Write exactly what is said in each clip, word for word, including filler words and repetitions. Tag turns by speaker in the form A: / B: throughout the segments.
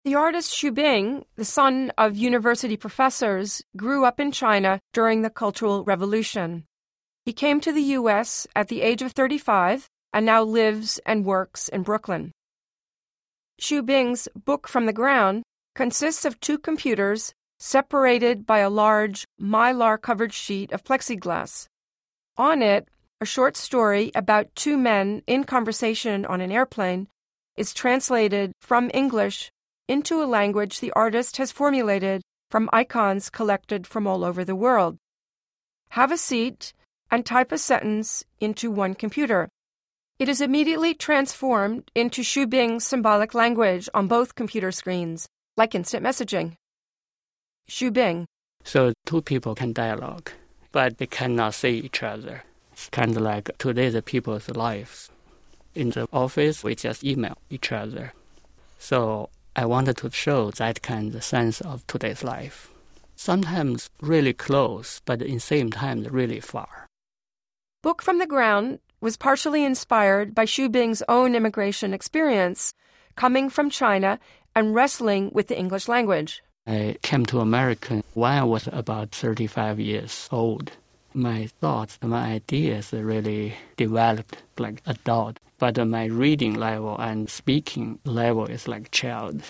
A: The artist Xu Bing, the son of university professors, grew up in China during the Cultural Revolution. He came to the U S at the age of thirty-five and now lives and works in Brooklyn. Xu Bing's Book from the Ground consists of two computers separated by a large mylar-covered sheet of plexiglass. On it, a short story about two men in conversation on an airplane is translated from English into a language the artist has formulated from icons collected from all over the world. Have a seat and type a sentence into one computer. It is immediately transformed into Xu Bing's symbolic language on both computer screens, like instant messaging. Xu Bing.
B: So two people can dialogue, but they cannot see each other. It's kind of like today's people's lives. In the office, we just email each other. So I wanted to show that kind of sense of today's life. Sometimes really close, but in the same time really far.
A: Book from the Ground was partially inspired by Xu Bing's own immigration experience, coming from China and wrestling with the English language.
B: I came to America when I was about thirty-five years old. My thoughts, my ideas really developed like adult, but my reading level and speaking level is like child.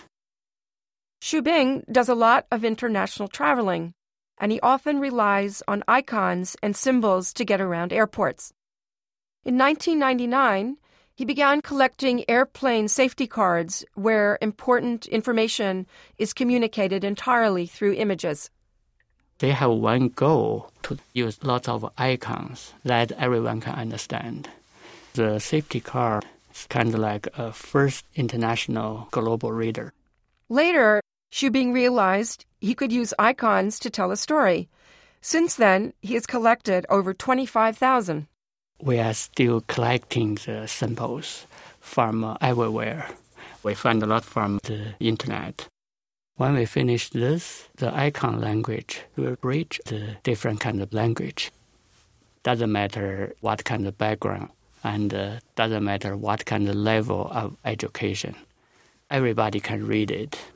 A: Xu Bing does a lot of international traveling, and he often relies on icons and symbols to get around airports. In nineteen ninety-nine, he began collecting airplane safety cards where important information is communicated entirely through images.
B: They have one goal to use lots of icons that everyone can understand. The safety card is kind of like a first international global reader.
A: Later, Xu Bing realized he could use icons to tell a story. Since then, he has collected over twenty-five thousand.
B: We are still collecting the symbols from uh, everywhere. We find a lot from the internet. When we finish this, the icon language will bridge the different kind of language. Doesn't matter what kind of background, and uh, doesn't matter what kind of level of education. Everybody can read it.